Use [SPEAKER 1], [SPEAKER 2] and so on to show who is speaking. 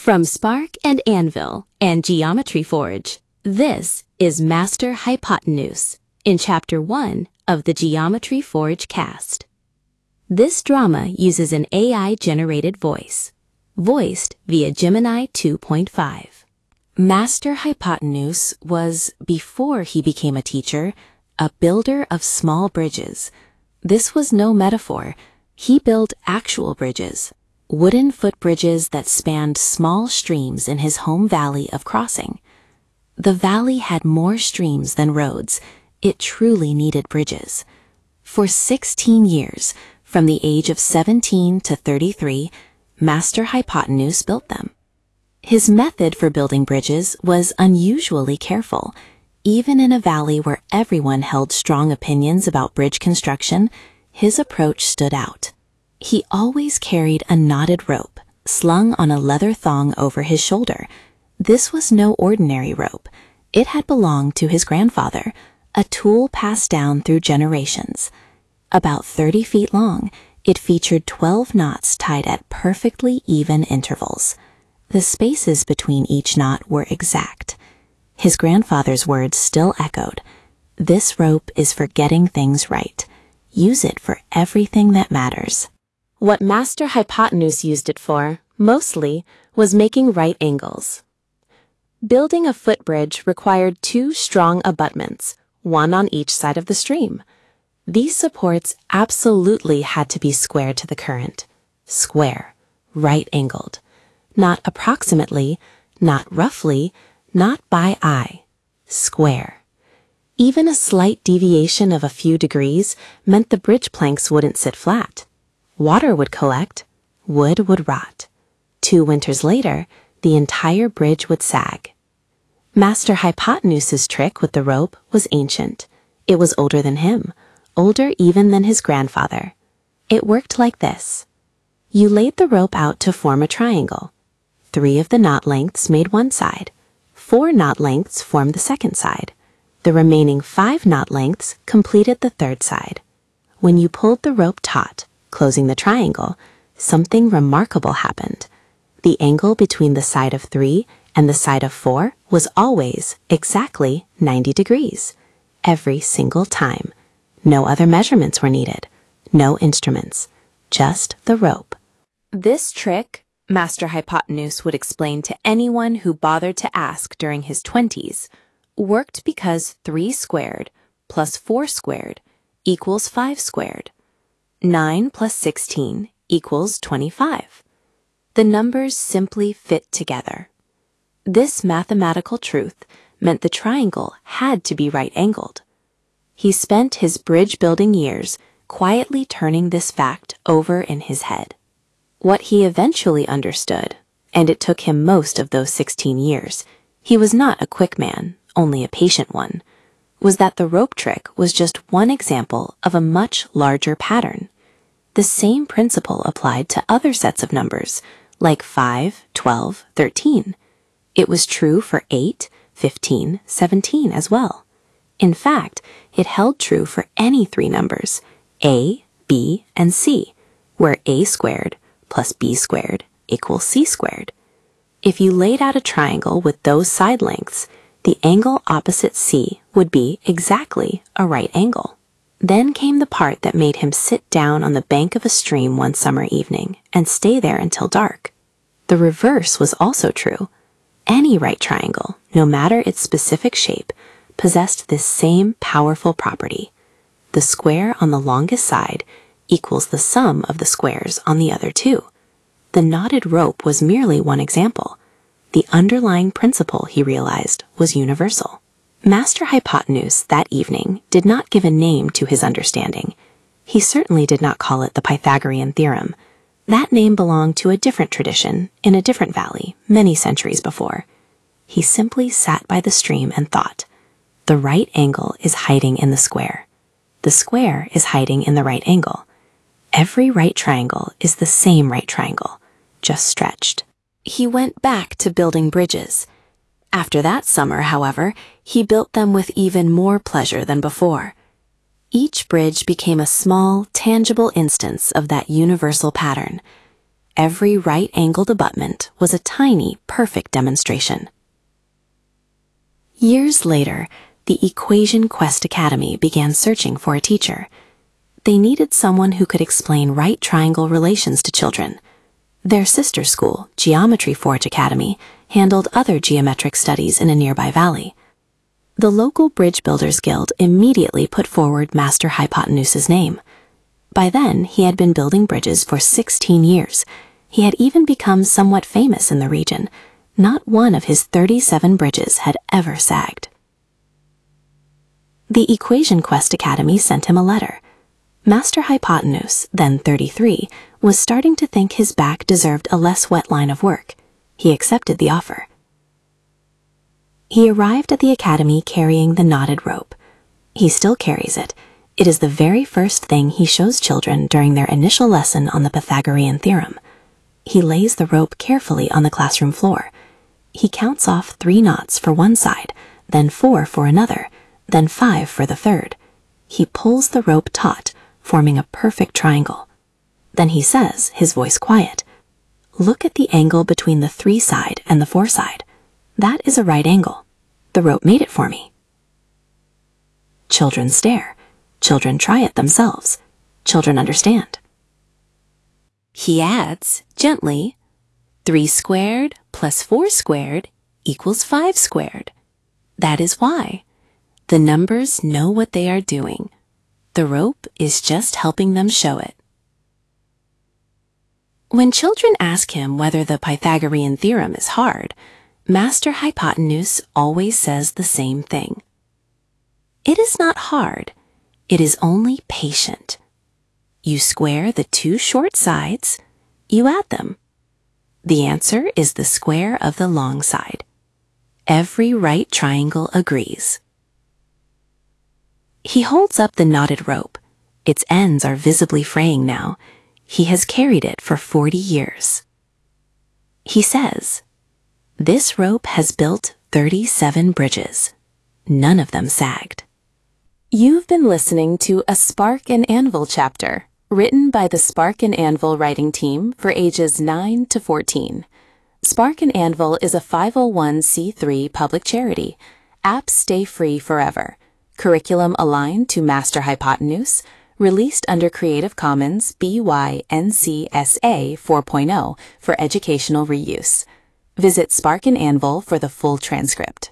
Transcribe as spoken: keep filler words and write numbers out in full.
[SPEAKER 1] From Spark and Anvil and Geometry Forge, this is Master Hypotenuse in Chapter one of the Geometry Forge cast. This drama uses an A I-generated voice, voiced via Gemini two point five. Master Hypotenuse was, before he became a teacher, a builder of small bridges. This was no metaphor. He built actual bridges, wooden footbridges that spanned small streams in his home valley of Crossing. The valley had more streams than roads. It truly needed bridges. For sixteen years, from the age of seventeen to thirty-three, Master Hypotenuse built them. His method for building bridges was unusually careful. Even in a valley where everyone held strong opinions about bridge construction, his approach stood out. He always carried a knotted rope, slung on a leather thong over his shoulder. This was no ordinary rope. It had belonged to his grandfather, a tool passed down through generations. About thirty feet long, it featured twelve knots tied at perfectly even intervals. The spaces between each knot were exact. His grandfather's words still echoed. This rope is for getting things right. Use it for everything that matters. What Master Hypotenuse used it for, mostly, was making right angles. Building a footbridge required two strong abutments, one on each side of the stream. These supports absolutely had to be square to the current. Square, right-angled. Not approximately, not roughly, not by eye. Square. Even a slight deviation of a few degrees meant the bridge planks wouldn't sit flat. Water would collect. Wood would rot. Two winters later, the entire bridge would sag. Master Hypotenuse's trick with the rope was ancient. It was older than him, older even than his grandfather. It worked like this. You laid the rope out to form a triangle. Three of the knot lengths made one side. Four knot lengths formed the second side. The remaining five knot lengths completed the third side. When you pulled the rope taut, closing the triangle, something remarkable happened. The angle between the side of three and the side of four was always exactly ninety degrees. Every single time. No other measurements were needed. No instruments. Just the rope. This trick, Master Hypotenuse would explain to anyone who bothered to ask during his twenties, worked because three squared plus four squared equals five squared. nine plus sixteen equals twenty-five. The numbers simply fit together. This mathematical truth meant the triangle had to be right-angled. He spent his bridge-building years quietly turning this fact over in his head. What he eventually understood, and it took him most of those sixteen years, he was not a quick man, only a patient one, was that the rope trick was just one example of a much larger pattern. The same principle applied to other sets of numbers, like five, twelve, thirteen. It was true for eight, fifteen, seventeen as well. In fact, it held true for any three numbers, A, B, and C, where A squared plus B squared equals C squared. If you laid out a triangle with those side lengths, the angle opposite C would be exactly a right angle. Then came the part that made him sit down on the bank of a stream one summer evening and stay there until dark. The reverse was also true. Any right triangle, no matter its specific shape, possessed this same powerful property. The square on the longest side equals the sum of the squares on the other two. The knotted rope was merely one example. The underlying principle, he realized, was universal. Master Hypotenuse that evening did not give a name to his understanding. He certainly did not call it the Pythagorean theorem. That name belonged to a different tradition in a different valley many centuries before. He simply sat by the stream and thought, the right angle is hiding in the square. The square is hiding in the right angle. Every right triangle is the same right triangle, just stretched. He went back to building bridges. After that summer, however, he built them with even more pleasure than before. Each bridge became a small, tangible instance of that universal pattern. every right-angled abutment was a tiny, perfect demonstration. Years later, the Equation Quest Academy began searching for a teacher. They needed someone who could explain right triangle relations to children. Their sister school, Geometry Forge Academy, handled other geometric studies in a nearby valley. The local Bridge Builders Guild immediately put forward Master Hypotenuse's name. By then, he had been building bridges for sixteen years. He had even become somewhat famous in the region. Not one of his thirty-seven bridges had ever sagged. The Equation Quest Academy sent him a letter. Master Hypotenuse, then thirty-three, was starting to think his back deserved a less wet line of work. He accepted the offer. He arrived at the academy carrying the knotted rope. He still carries it. It is the very first thing he shows children during their initial lesson on the Pythagorean theorem. He lays the rope carefully on the classroom floor. He counts off three knots for one side, then four for another, then five for the third. He pulls the rope taut, forming a perfect triangle. Then he says, his voice quiet, "Look at the angle between the three side and the four side. That is a right angle. The rope made it for me." Children stare. Children try it themselves. Children understand. He adds, gently, three squared plus four squared equals five squared. That is why. The numbers know what they are doing. The rope is just helping them show it. When children ask him whether the Pythagorean theorem is hard, Master Hypotenuse always says the same thing. It is not hard. It is only patient. You square the two short sides, you add them. The answer is the square of the long side. Every right triangle agrees. He holds up the knotted rope. Its ends are visibly fraying now. He has carried it for forty years. He says, "This rope has built thirty-seven bridges. None of them sagged." You've been listening to a Spark and Anvil chapter, written by the Spark and Anvil writing team for ages nine to fourteen. Spark and Anvil is a five oh one c three public charity. Apps stay free forever. Curriculum aligned to Master Hypotenuse, released under Creative Commons B Y N C S A four point oh for educational reuse. Visit Spark and Anvil for the full transcript.